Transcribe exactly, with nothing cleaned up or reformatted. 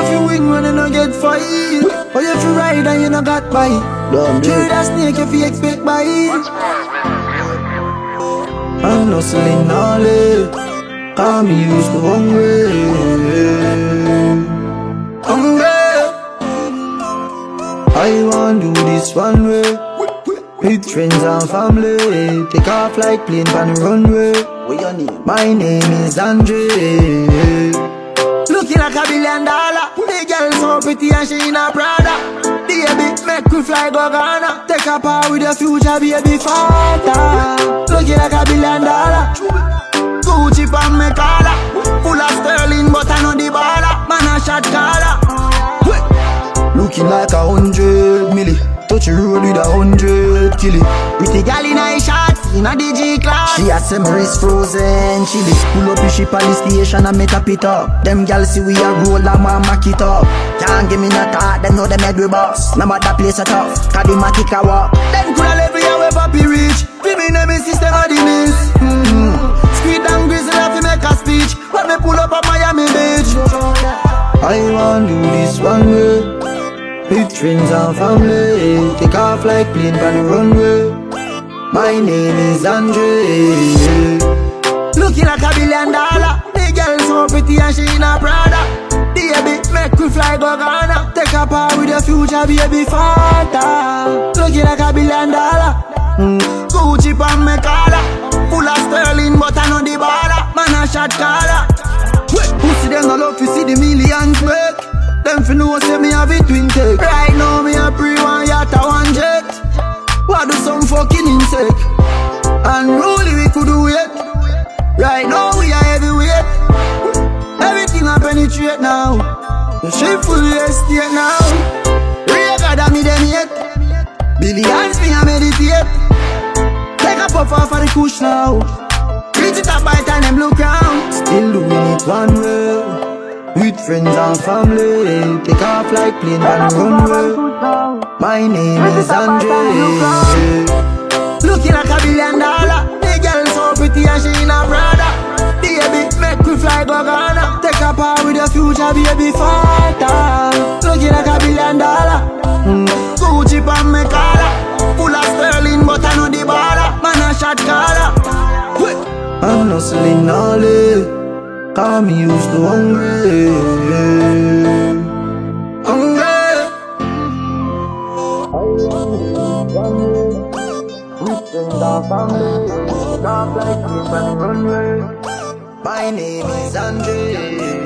you win when you no get fight. Or if you ride and you no got bite. True that snake if you expect bite. I'm hustling all it. Call me used to hungry. Hungry. I want do this one way. With friends and family. Take off like plane on the runway. What your name? My name is Andre. Looking like a billion dollar. The girl so pretty and she in a Prada. Baby, make we fly go Ghana. Take a part with your future baby father. Looking like a billion dollar. Gucci pan me collar. Full of sterling but I know the baller. Man a shot caller. Looking like a hundred milli. Touch the road with a hundred killie. Pretty gal in a shots, in a D G class. She has some wrist frozen chili. Pull up the ship at the station and make a pit up. Them gal see we a roll and man mack it up. Can't give me no thought, them know them head we boss. Now that place a tough, cause the matic a walk. Them coulda level ya where papi reach. Fi me name is system of the miss. mm-hmm. Squid and grizzly have to make a speech. When me pull up at Miami Beach. I want do this one way. With friends and family, take off like plane on the runway. My name is Andre. Looking like a billion dollar. The girl so pretty and she in a Prada. Baby, make we fly go Ghana. Take a part with your future baby father. Looking like a billion dollar. mm. Gucci pan me collar. Full of sterling but I know the baller. Man a shot caller. Pussy them no love to see the millions make. Them fi know say me have it twin take. Right now me a pre one yacht a one jet. What do some fucking insect? Unruly we could do it. Right now we are heavyweight. Everything I penetrate now. The ship full estate now. Real God me them yet. Billions me a meditate. Take a puff off of the kush now. Reach it up by time them look round. Still doing it one way. With friends and family, take off like plane on the runway. My name is Andre. Looking like a billion dollar. The girl so pretty and she in a Prada. Baby, make we fly go Ghana. Take a part with your future baby father. Looking like a billion dollar. mm. Gucci pan me collar. Full of sterling but I know the baller. Man a shot caller. I'm hustling all it. Call me used to hungry. Hungry. My name is Andre.